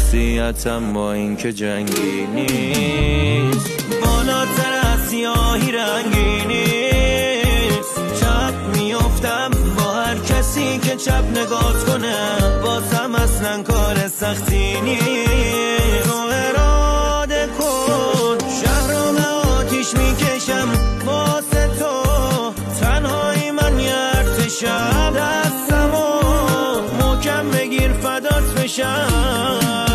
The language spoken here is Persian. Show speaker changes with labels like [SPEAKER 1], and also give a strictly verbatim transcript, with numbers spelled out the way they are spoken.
[SPEAKER 1] شخصیتم با این که جنگی نیست، بالاتر از سیاهی رنگی نیست. چپ میافتم با هر کسی که چپ نگات کنه، بازم اصلا کار سختی نیست. تو اراده کن شهر رو به آتیش میکشم واسه تو، تنهایی من یه ارتشم، دستمو محکم بگیر فدات بشم.